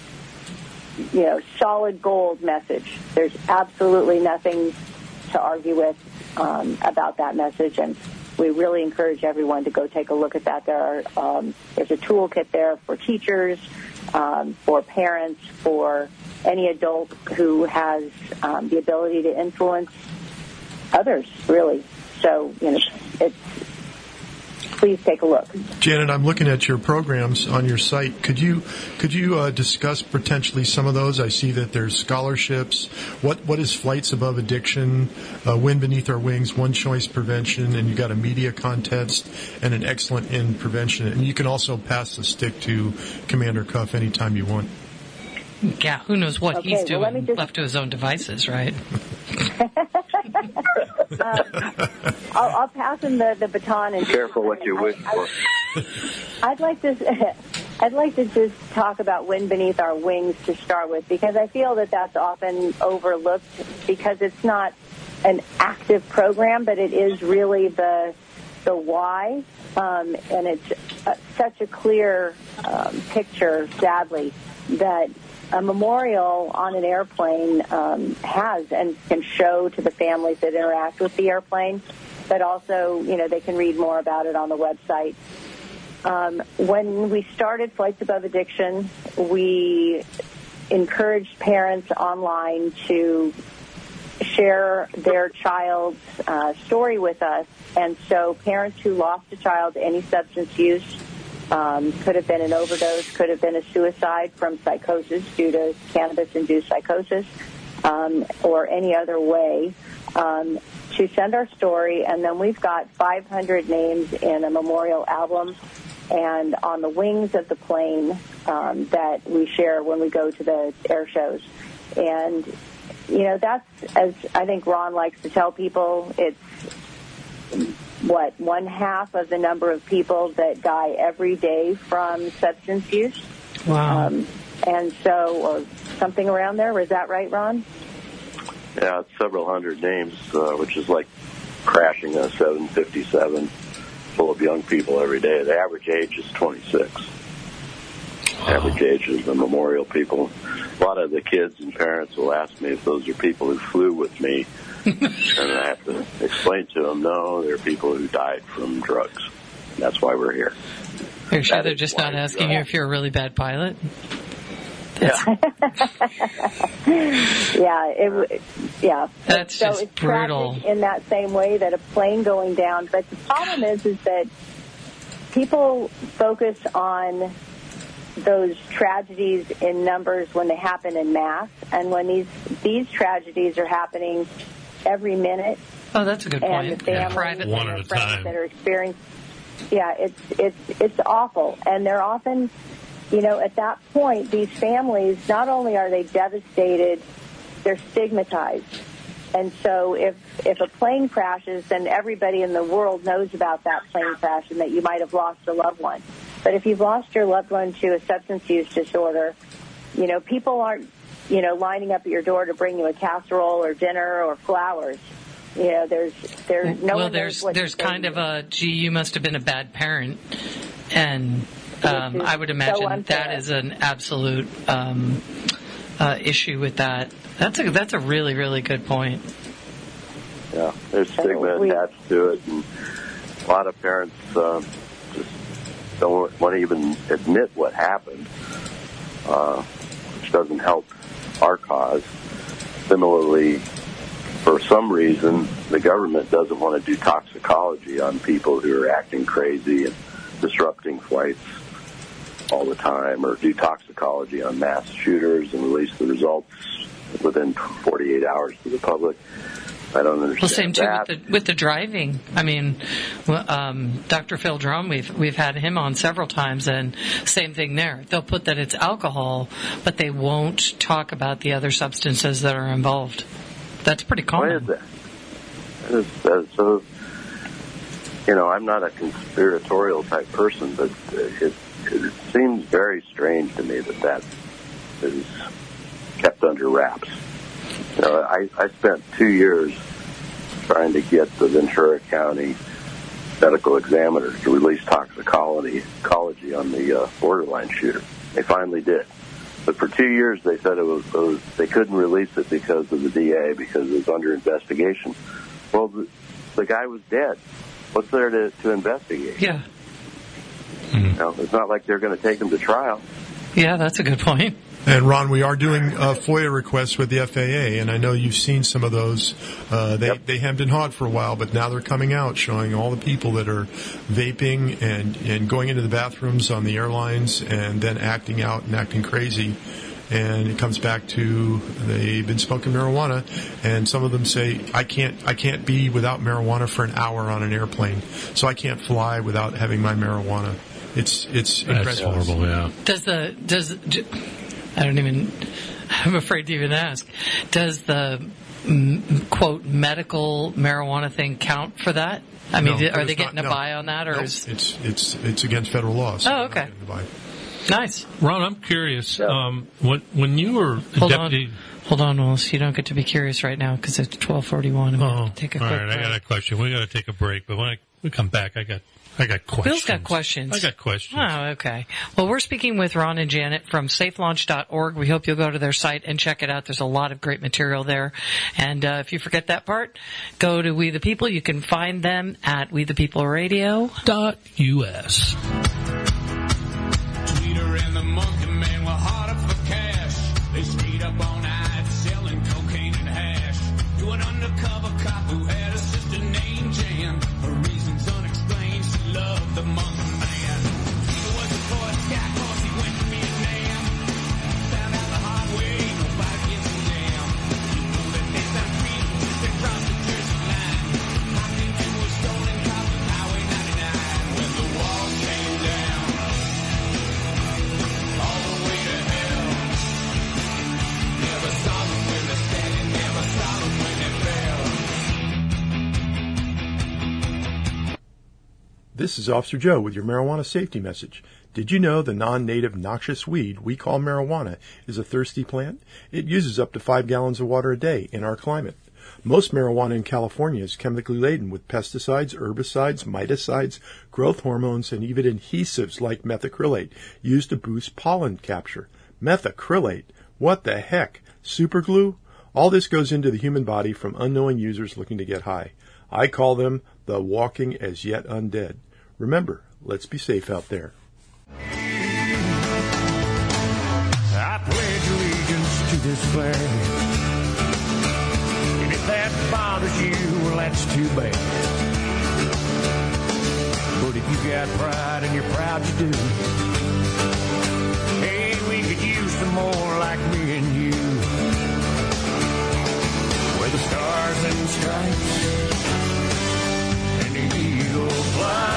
[SPEAKER 7] you know solid gold message. There's absolutely nothing to argue with um, about that message, and we really encourage everyone to go take a look at that. There are um, there's a toolkit there for teachers, um, for parents, for any adult who has um, the ability to influence others, really. So, you know, it's, please take a look.
[SPEAKER 3] Janet, I'm looking at your programs on your site. Could you could you uh, discuss potentially some of those? I see that there's scholarships. What what is Flights Above Addiction, uh, Wind Beneath Our Wings, One Choice Prevention, and you got a media contest and an excellent in prevention. And you can also pass the stick to Commander Cuff anytime you want.
[SPEAKER 1] Yeah, who knows what
[SPEAKER 7] Okay,
[SPEAKER 1] he's
[SPEAKER 7] well,
[SPEAKER 1] doing
[SPEAKER 7] let me just-
[SPEAKER 1] left to his own devices, right?
[SPEAKER 7] uh, I'll, I'll pass him the, the baton. And
[SPEAKER 4] Careful what you wish for.
[SPEAKER 7] I'd like to, I'd like to just talk about Wind Beneath Our Wings to start with, because I feel that that's often overlooked because it's not an active program, but it is really the the why, um, and it's uh, such a clear um, picture, sadly, that a memorial on an airplane um, has and can show to the families that interact with the airplane, but also, you know, they can read more about it on the website. Um, when we started Flights Above Addiction, we encouraged parents online to share their child's uh, story with us. And so parents who lost a child to any substance use, um, could have been an overdose, could have been a suicide from psychosis due to cannabis-induced psychosis, um, or any other way, um, to send our story. And then we've got five hundred names in a memorial album and on the wings of the plane um, that we share when we go to the air shows. And, you know, that's, as I think Ron likes to tell people, it's, what, one half of the number of people that die every day from substance use.
[SPEAKER 1] Wow. Um,
[SPEAKER 7] and so, or something around there. Was that right, Ron?
[SPEAKER 4] Yeah, it's several hundred names, uh, which is like crashing a seven fifty-seven full of young people every day. The average age is twenty-six. Wow. Average age is the memorial people. A lot of the kids and parents will ask me if those are people who flew with me. And I have to explain to them, no, they're people who died from drugs. That's why we're here.
[SPEAKER 1] Are you sure
[SPEAKER 4] That
[SPEAKER 1] they're
[SPEAKER 4] is
[SPEAKER 1] just
[SPEAKER 4] why
[SPEAKER 1] not
[SPEAKER 4] we
[SPEAKER 1] asking
[SPEAKER 4] drive.
[SPEAKER 1] you if you're a really bad pilot?
[SPEAKER 4] Yeah.
[SPEAKER 7] yeah, it, w- yeah.
[SPEAKER 1] That's
[SPEAKER 7] so
[SPEAKER 1] just
[SPEAKER 7] it's
[SPEAKER 1] brutal.
[SPEAKER 7] tragic in that same way that a plane going down. But the problem is, is that people focus on those tragedies in numbers when they happen in mass, and when these these tragedies are happening every minute.
[SPEAKER 1] Oh, that's a good
[SPEAKER 7] and
[SPEAKER 1] point.
[SPEAKER 7] the families
[SPEAKER 1] Yeah. Private.
[SPEAKER 7] and
[SPEAKER 2] One
[SPEAKER 7] their
[SPEAKER 2] at a
[SPEAKER 7] friends
[SPEAKER 2] time.
[SPEAKER 7] that are experiencing, yeah, it's it's it's awful, and they're often, you know, at that point, these families, not only are they devastated, they're stigmatized. And so if if a plane crashes, then everybody in the world knows about that plane crash and that you might have lost a loved one. But if you've lost your loved one to a substance use disorder, you know, people aren't, you know, lining up at your door to bring you a casserole or dinner or flowers. You know, there's there's no
[SPEAKER 1] well,
[SPEAKER 7] one
[SPEAKER 1] there's
[SPEAKER 7] knows what
[SPEAKER 1] there's
[SPEAKER 7] to say
[SPEAKER 1] kind
[SPEAKER 7] to
[SPEAKER 1] of
[SPEAKER 7] you.
[SPEAKER 1] a, gee, you must have been a bad parent, and um, I would imagine
[SPEAKER 7] so unfair.
[SPEAKER 1] that is an absolute um, uh, issue with that. That's a that's a really really good point.
[SPEAKER 4] Yeah, there's stigma
[SPEAKER 7] we-
[SPEAKER 4] attached to it, and a lot of parents uh, just don't want to even admit what happened, uh, which doesn't help our cause. Similarly, for some reason, the government doesn't want to do toxicology on people who are acting crazy and disrupting flights all the time, or do toxicology on mass shooters and release the results within forty-eight hours to the public. I don't understand
[SPEAKER 1] Well, same too
[SPEAKER 4] that.
[SPEAKER 1] with the with the driving. I mean, well, um, Doctor Phil Drum, we've we've had him on several times, and same thing there. They'll put that it's alcohol, but they won't talk about the other substances that are involved. That's pretty common.
[SPEAKER 4] Why is that? That is, that is so, you know, I'm not a conspiratorial type person, but it, it seems very strange to me that that is kept under wraps. You know, I, I spent two years trying to get the Ventura County medical examiner to release toxicology ecology on the uh, borderline shooter. They finally did. But for two years, they said it was, it was they couldn't release it because of the D A, because it was under investigation. Well, the, the guy was dead. What's there to, to investigate?
[SPEAKER 1] Yeah,
[SPEAKER 4] You know, it's not like they're going to take him to trial.
[SPEAKER 1] yeah, that's a good point.
[SPEAKER 3] And Ron, we are doing uh, FOIA requests with the F A A, and I know you've seen some of those. Uh, they
[SPEAKER 4] Yep.
[SPEAKER 3] they hemmed and hawed for a while, but now they're coming out, showing all the people that are vaping and and going into the bathrooms on the airlines, and then acting out and acting crazy. And it comes back to they've been smoking marijuana, and some of them say I can't I can't be without marijuana for an hour on an airplane, so I can't fly without having my marijuana. It's it's
[SPEAKER 2] That's
[SPEAKER 3] incredible.
[SPEAKER 2] horrible, yeah.
[SPEAKER 1] Does the does I don't even I'm afraid to even ask. Does the mm, quote medical marijuana thing count for that? I mean,
[SPEAKER 3] No,
[SPEAKER 1] are
[SPEAKER 3] it's
[SPEAKER 1] they
[SPEAKER 3] not-
[SPEAKER 1] getting a
[SPEAKER 3] no.
[SPEAKER 1] buy on that, or
[SPEAKER 3] Nope.
[SPEAKER 1] is
[SPEAKER 3] It's it's it's against federal law. So
[SPEAKER 1] Oh,
[SPEAKER 3] they're not
[SPEAKER 1] okay.
[SPEAKER 3] getting the buy.
[SPEAKER 1] nice?
[SPEAKER 2] Ron, I'm curious.
[SPEAKER 4] Yeah.
[SPEAKER 2] Um, when when you were
[SPEAKER 1] Hold
[SPEAKER 2] deputy,
[SPEAKER 1] on, hold on, Willis. You don't get to be curious right now because it's twelve forty-one.
[SPEAKER 2] oh,
[SPEAKER 1] Take a
[SPEAKER 2] all
[SPEAKER 1] quick
[SPEAKER 2] right,
[SPEAKER 1] break.
[SPEAKER 2] I got a question. We got to take a break, but when I, we come back, I got I got questions.
[SPEAKER 1] Bill's got questions.
[SPEAKER 2] I got questions.
[SPEAKER 1] Oh, okay. Well, we're speaking with Ron and Janet from safe launch dot org. We hope you'll go to their site and check it out. There's a lot of great material there. And uh, if you forget that part, go to We the People. You can find them at We the People Radio.
[SPEAKER 2] Dot U S.
[SPEAKER 5] Tweeter and the monkey man were harder for cash. They stayed up all night selling cocaine and hash. Doing
[SPEAKER 3] This is Officer Joe with your marijuana safety message. Did you know the non-native noxious weed we call marijuana is a thirsty plant? It uses up to five gallons of water a day in our climate. Most marijuana in California is chemically laden with pesticides, herbicides, miticides, growth hormones, and even adhesives like methacrylate used to boost pollen capture. Methacrylate? What the heck? Superglue? All this goes into the human body from unknowing users looking to get high. I call them the walking as yet undead. Remember, let's be safe out there.
[SPEAKER 8] I pledge allegiance to this flag. And if that bothers you, well, that's too bad. But if you got pride and you're proud you do, hey, we could use some more like me and you. Where the stars and stripes and the eagle fly.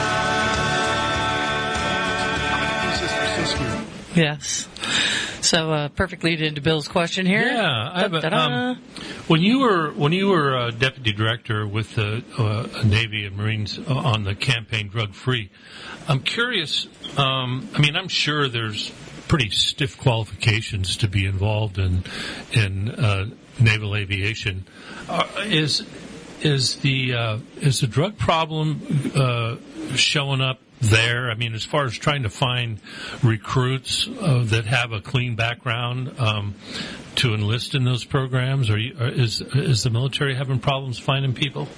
[SPEAKER 1] Yes. So, uh, perfect lead into Bill's question here.
[SPEAKER 2] Yeah, I have a, um, when you were when you were uh, deputy director with the uh, Navy and Marines on the campaign Drug Free, I'm curious. Um, I mean, I'm sure there's pretty stiff qualifications to be involved in in uh, naval aviation. Uh, is is the uh, is the drug problem uh, showing up there? I mean, as far as trying to find recruits uh, that have a clean background um, to enlist in those programs, or, you, or is is the military having problems finding people?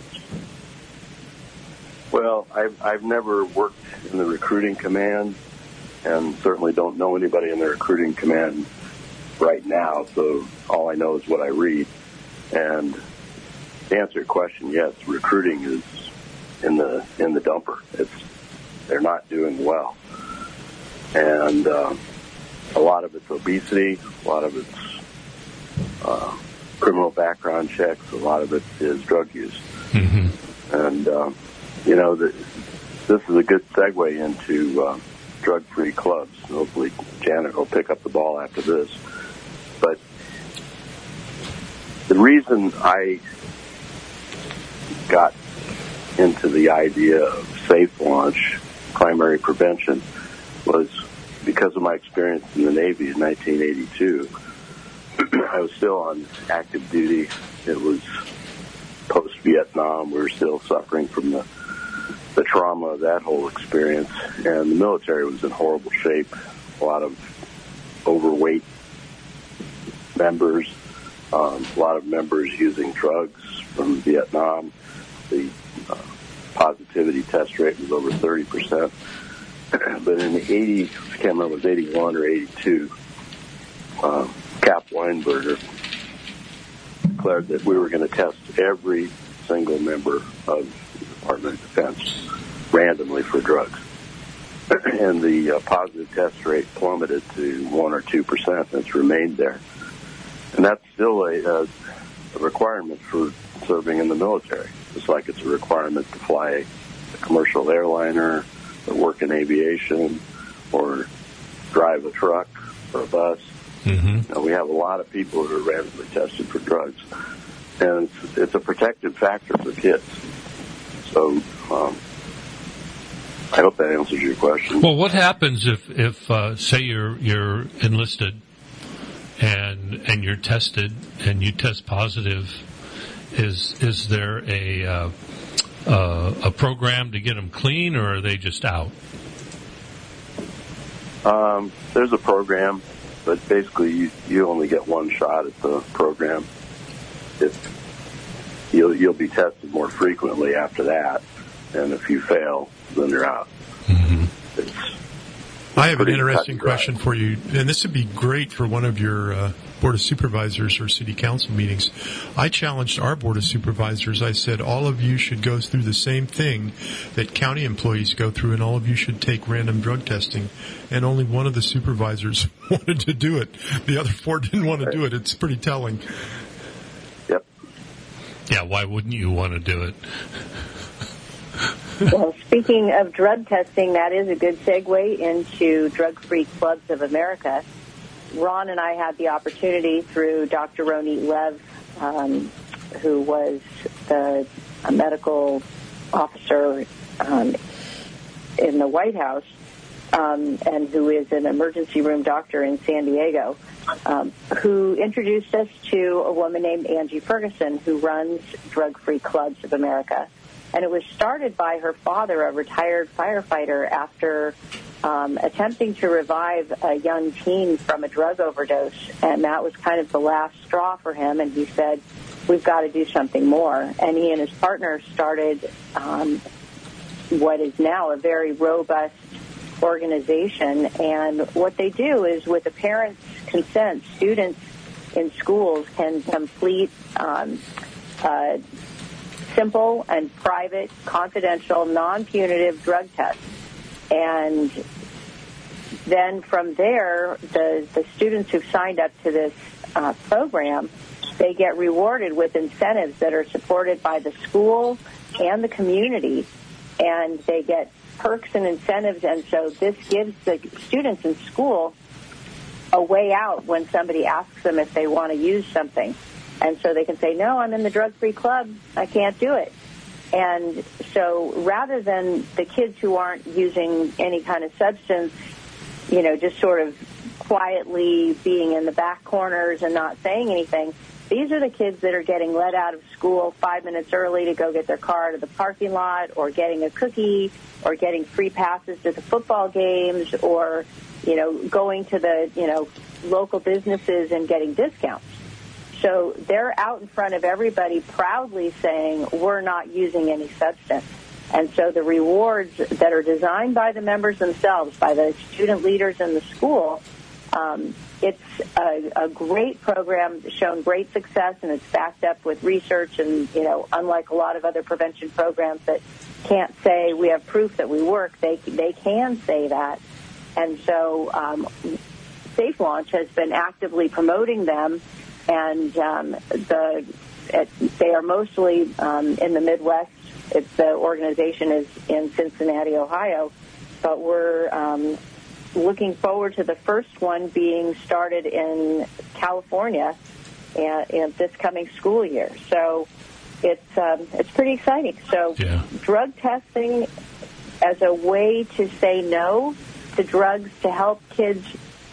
[SPEAKER 4] Well, I've I've never worked in the recruiting command, and certainly don't know anybody in the recruiting command right now. So all I know is what I read. And to answer your question, yes, recruiting is in the in the dumper. It's They're not doing well. And uh, a lot of it's obesity, a lot of it's uh, criminal background checks, a lot of it is drug use.
[SPEAKER 2] Mm-hmm.
[SPEAKER 4] And, uh, you know, the, this is a good segue into uh, drug-free clubs. Hopefully Janet will pick up the ball after this. But the reason I got into the idea of Safe Launch, primary prevention, was because of my experience in the Navy in nineteen eighty-two. I was still on active duty. It was post-Vietnam. We were still suffering from the, the trauma of that whole experience. And the military was in horrible shape. A lot of overweight members, um, a lot of members using drugs from Vietnam. The uh, positivity test rate was over thirty percent. But in the eighty, I can't remember, it was eighty-one or eighty-two, uh, Cap Weinberger declared that we were going to test every single member of the Department of Defense randomly for drugs. And the uh, positive test rate plummeted to one or two percent, and it's remained there. And that's still a, a, a requirement for serving in the military. Just like it's a requirement to fly a commercial airliner, or work in aviation, or drive a truck or a bus.
[SPEAKER 2] Mm-hmm.
[SPEAKER 4] Now, we have a lot of people who are randomly tested for drugs, and it's, it's a protective factor for kids. So um, I hope that answers your question.
[SPEAKER 2] Well, what happens if, if uh, say you're you're enlisted and and you're tested and you test positive? Is is there a uh, uh, a program to get them clean, or are they just out?
[SPEAKER 4] Um, there's a program, but basically you, you only get one shot at the program. If you'll you'll be tested more frequently after that, and if you fail, then you're out.
[SPEAKER 2] Mm-hmm.
[SPEAKER 4] It's
[SPEAKER 3] I have an
[SPEAKER 4] pretty
[SPEAKER 3] interesting
[SPEAKER 4] cut and dry.
[SPEAKER 3] question for you, and this would be great for one of your uh, Board of Supervisors or City Council meetings. I challenged our Board of Supervisors. I said, all of you should go through the same thing that county employees go through, and all of you should take random drug testing. And only one of the supervisors wanted to do it. The other four didn't want to do it. It's pretty telling.
[SPEAKER 4] Yep.
[SPEAKER 2] Yeah, why wouldn't you want to do it?
[SPEAKER 7] Well, speaking of drug testing, that is a good segue into Drug-Free Clubs of America. Ron and I had the opportunity through Doctor Ronit Lev, um, who was the a medical officer um, in the White House, um, and who is an emergency room doctor in San Diego, um, who introduced us to a woman named Angie Ferguson, who runs Drug Free Clubs of America. And it was started by her father, a retired firefighter, after um, attempting to revive a young teen from a drug overdose. And that was kind of the last straw for him. And he said, we've got to do something more. And he and his partner started um, what is now a very robust organization. And what they do is, with the parents' consent, students in schools can complete um, uh, simple and private, confidential, non-punitive drug tests. And then from there, the, the students who've signed up to this uh, program, they get rewarded with incentives that are supported by the school and the community, and they get perks and incentives. And so this gives the students in school a way out when somebody asks them if they want to use something. And so they can say, no, I'm in the drug-free club, I can't do it. And so rather than the kids who aren't using any kind of substance, you know, just sort of quietly being in the back corners and not saying anything, these are the kids that are getting let out of school five minutes early to go get their car to the parking lot, or getting a cookie, or getting free passes to the football games, or, you know, going to the, you know, local businesses and getting discounts. So they're out in front of everybody proudly saying, we're not using any substance. And so the rewards that are designed by the members themselves, by the student leaders in the school, um, it's a, a great program, shown great success, and it's backed up with research. And, you know, unlike a lot of other prevention programs that can't say we have proof that we work, they, they can say that. And so um, Safe Launch has been actively promoting them. And um, the it, they are mostly um, in the Midwest. It's, the organization is in Cincinnati, Ohio. But we're um, looking forward to the first one being started in California in, in this coming school year. So it's um, it's pretty exciting. So
[SPEAKER 2] yeah.
[SPEAKER 7] Drug testing as a way to say no to drugs, to help kids,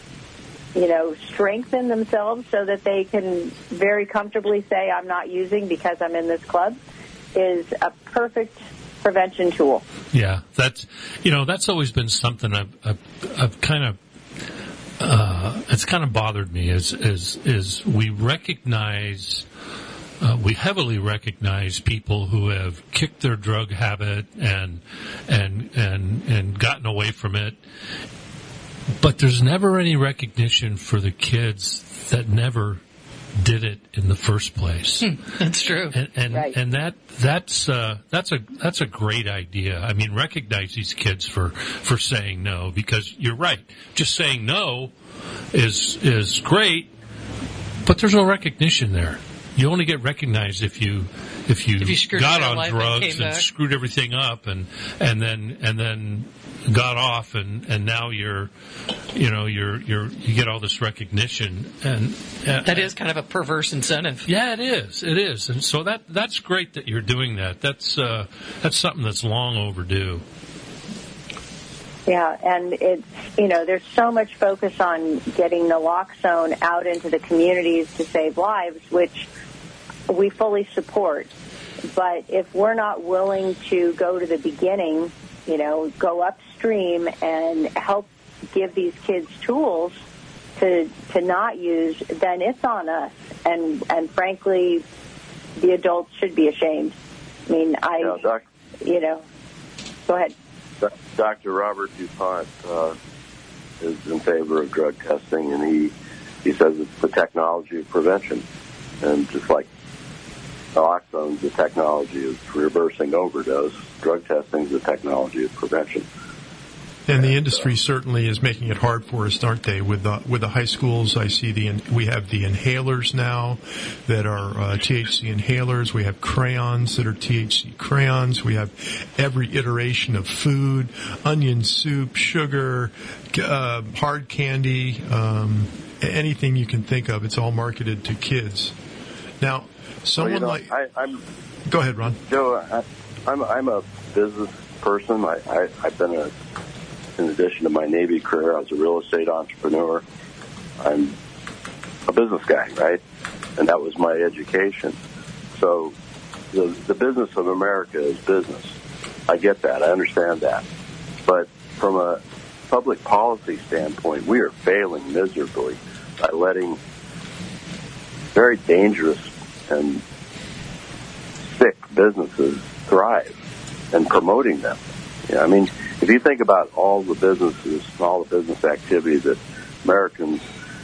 [SPEAKER 7] you know, strengthen themselves so that they can very comfortably say, I'm not using because I'm in this club, is a perfect prevention tool.
[SPEAKER 2] Yeah, that's, you know, that's always been something I've, I've, I've kind of, uh, it's kind of bothered me is, is, is we recognize, uh, we heavily recognize people who have kicked their drug habit and, and, and, and gotten away from it. But there's never any recognition for the kids that never did it in the first place.
[SPEAKER 1] Hmm, that's true.
[SPEAKER 2] And and,
[SPEAKER 7] right.
[SPEAKER 2] and that that's uh, that's a that's a great idea. I mean, recognize these kids for, for saying no, because you're right. Just saying no is is great, but there's no recognition there. You only get recognized if you if you,
[SPEAKER 1] if you
[SPEAKER 2] got
[SPEAKER 1] on
[SPEAKER 2] on drugs and
[SPEAKER 1] back.
[SPEAKER 2] screwed everything up and and then and then got off and, and now you're you know you're you're you get all this recognition, and uh,
[SPEAKER 1] that is kind of a perverse incentive.
[SPEAKER 2] Yeah, it is. It is. And so that that's great that you're doing that. That's uh, that's something that's long overdue.
[SPEAKER 7] Yeah, and it's, you know, there's so much focus on getting naloxone out into the communities to save lives, which we fully support. But if we're not willing to go to the beginning, you know, go upstream and help give these kids tools to to not use, then it's on us. And and frankly, the adults should be ashamed. I mean, I,
[SPEAKER 4] yeah, doc,
[SPEAKER 7] you know, go ahead.
[SPEAKER 4] Doctor Robert DuPont uh, is in favor of drug testing, and he he says it's the technology of prevention. And just like naloxone is the technology of reversing overdose, drug testing is the technology of prevention.
[SPEAKER 3] And the industry certainly is making it hard for us, aren't they? With the with the high schools, I see the we have the inhalers now that are uh, T H C inhalers. We have crayons that are T H C crayons. We have every iteration of food, onion soup, sugar, uh, hard candy, um, anything you can think of. It's all marketed to kids. Now, someone
[SPEAKER 4] well, you know,
[SPEAKER 3] like
[SPEAKER 4] I, I'm
[SPEAKER 3] go ahead, Ron.
[SPEAKER 4] Joe. I, I'm I'm a business person. I, I, I've been a, in addition to my Navy career, I was a real estate entrepreneur. I'm a business guy, right? And that was my education. So the, the business of America is business. I get that. I understand that. But from a public policy standpoint, we are failing miserably by letting very dangerous and sick businesses thrive and promoting them. Yeah, I mean, if you think about all the businesses, all the business activity that Americans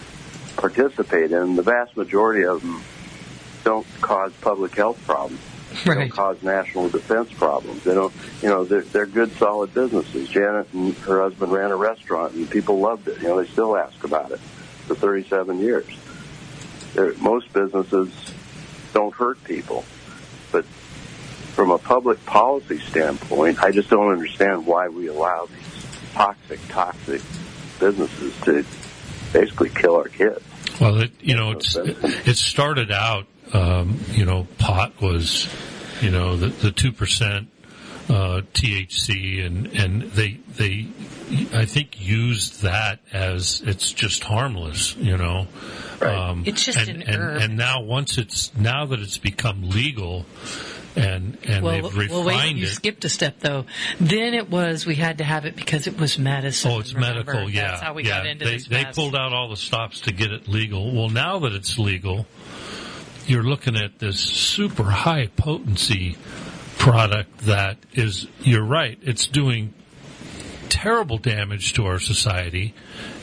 [SPEAKER 4] participate in, the vast majority of them don't cause public health problems. They
[SPEAKER 1] Right.
[SPEAKER 4] don't cause national defense problems. They don't, you know, they're, they're good, solid businesses. Janet and her husband ran a restaurant, and people loved it. You know, they still ask about it for thirty-seven years. They're, most businesses don't hurt people. But from a public policy standpoint, I just don't understand why we allow these toxic, toxic businesses to basically kill our kids.
[SPEAKER 2] Well, it, you know, it's, it started out, um, you know, pot was, you know, the, the two percent, uh, T H C, and, and they, they, I think used that as it's just harmless, you know.
[SPEAKER 4] Right.
[SPEAKER 2] Um,
[SPEAKER 1] It's just
[SPEAKER 2] and,
[SPEAKER 1] an
[SPEAKER 2] and,
[SPEAKER 1] herb.
[SPEAKER 2] and now once it's, now that it's become legal, and, and
[SPEAKER 1] Well,
[SPEAKER 2] they've
[SPEAKER 1] well,
[SPEAKER 2] refined
[SPEAKER 1] wait, you
[SPEAKER 2] it.
[SPEAKER 1] skipped a step, though. Then it was, we had to have it because it was medicine.
[SPEAKER 2] Oh, it's
[SPEAKER 1] remember?
[SPEAKER 2] medical, yeah.
[SPEAKER 1] That's how we
[SPEAKER 2] yeah.
[SPEAKER 1] got into
[SPEAKER 2] they,
[SPEAKER 1] this
[SPEAKER 2] They
[SPEAKER 1] mess.
[SPEAKER 2] pulled out all the stops to get it legal. Well, now that it's legal, you're looking at this super high potency product that is, you're right, it's doing terrible damage to our society,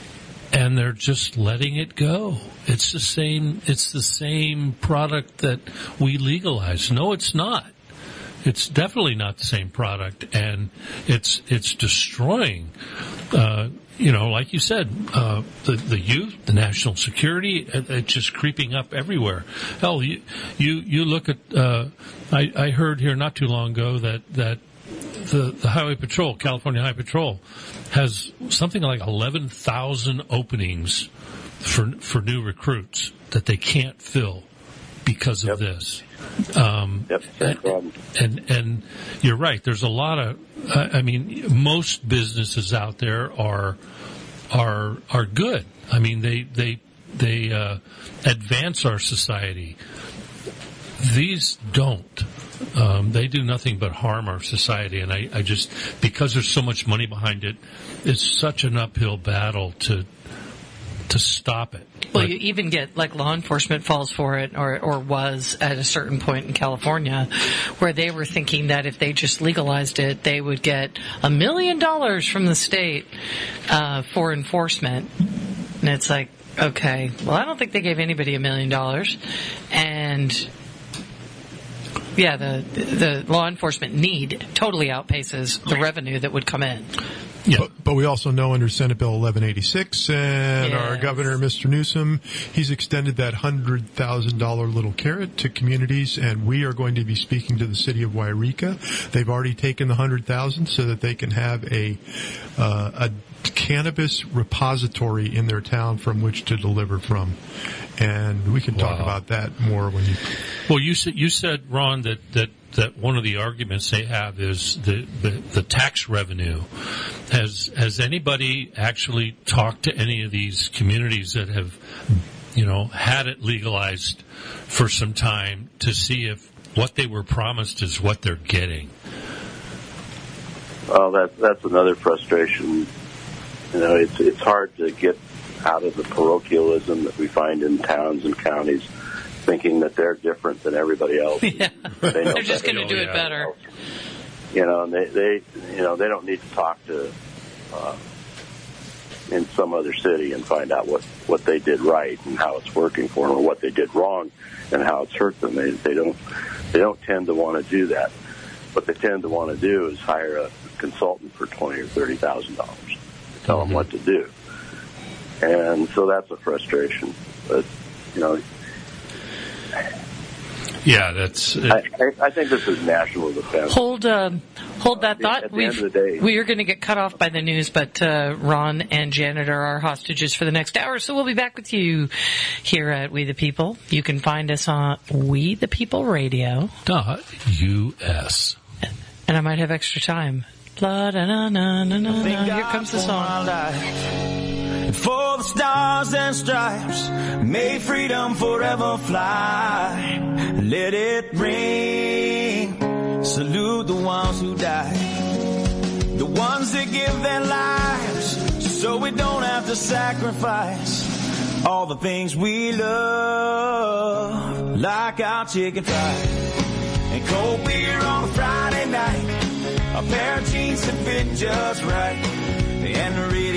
[SPEAKER 2] and they're just letting it go. It's the same, it's the same product that we legalized. No, it's not. It's definitely not the same product, and it's it's destroying, uh, you know, like you said, uh, the the youth, the national security. it- It's just creeping up everywhere. Hell, you you, you look at. Uh, I, I heard here not too long ago that that the the Highway Patrol, California Highway Patrol, has something like eleven thousand openings for for new recruits that they can't fill because of
[SPEAKER 4] Yep.
[SPEAKER 2] this. Um,
[SPEAKER 4] Yep, same problem.
[SPEAKER 2] and and you're right. There's a lot of. I I mean, most businesses out there are are are good. I mean, they they they uh, advance our society. These don't. Um, they do nothing but harm our society, and I, I just because there's so much money behind it, it's such an uphill battle to to stop it.
[SPEAKER 1] Well,
[SPEAKER 2] But-
[SPEAKER 1] you even get, like, law enforcement falls for it, or, or was at a certain point in California, where they were thinking that if they just legalized it, they would get a million dollars from the state uh, for enforcement. And it's like, okay, well, I don't think they gave anybody a million dollars. And, yeah, the the law enforcement need totally outpaces the revenue that would come in.
[SPEAKER 2] yeah.
[SPEAKER 3] But, but we also know under Senate Bill eleven eighty-six and our
[SPEAKER 1] Yes.
[SPEAKER 3] governor, Mister Newsom, he's extended that one hundred thousand dollars little carrot to communities, and we are going to be speaking to the city of Wairika. They've already taken the one hundred thousand dollars so that they can have a uh, a cannabis repository in their town from which to deliver from. And we can talk
[SPEAKER 2] Wow.
[SPEAKER 3] about that more when you...
[SPEAKER 2] Well, you said, you said, Ron, that, that, that one of the arguments they have is the, the, the tax revenue. Has, has anybody actually talked to any of these communities that have, you know, had it legalized for some time to see if what they were promised is what they're getting?
[SPEAKER 4] Well, that, that's another frustration. You know, it's it's hard to get out of the parochialism that we find in towns and counties, thinking that they're different than everybody else.
[SPEAKER 1] Yeah.
[SPEAKER 4] They know
[SPEAKER 1] They're just
[SPEAKER 4] better.
[SPEAKER 1] going to do
[SPEAKER 2] Oh,
[SPEAKER 1] it
[SPEAKER 2] yeah.
[SPEAKER 1] better.
[SPEAKER 4] You know, and they, they you know they don't need to talk to uh, in some other city and find out what what they did right and how it's working for them, or what they did wrong and how it's hurt them. They they don't they don't tend to want to do that. What they tend to want to do is hire a consultant for twenty or thirty thousand dollars to tell them what to do, and so that's a frustration. But you know,
[SPEAKER 2] Yeah, that's.
[SPEAKER 4] I, I, I think this is national defense.
[SPEAKER 1] Hold, uh, hold that
[SPEAKER 4] At the-
[SPEAKER 1] thought.
[SPEAKER 4] at the
[SPEAKER 1] We've,
[SPEAKER 4] end of the day-
[SPEAKER 1] we are going to get cut off by the news, but uh, Ron and Janet are our hostages for the next hour, so we'll be back with you here at We the People. You can find us on We the People Radio,
[SPEAKER 2] dot U S.
[SPEAKER 1] and I might have extra time La da na na na na. Here comes the song.
[SPEAKER 9] For the stars and stripes, may freedom forever fly. Let it ring. Salute the ones who died, the ones that give their lives, so we don't have to sacrifice all the things we love, like our chicken fried and cold beer on a Friday night, a pair of jeans that fit just right, and the real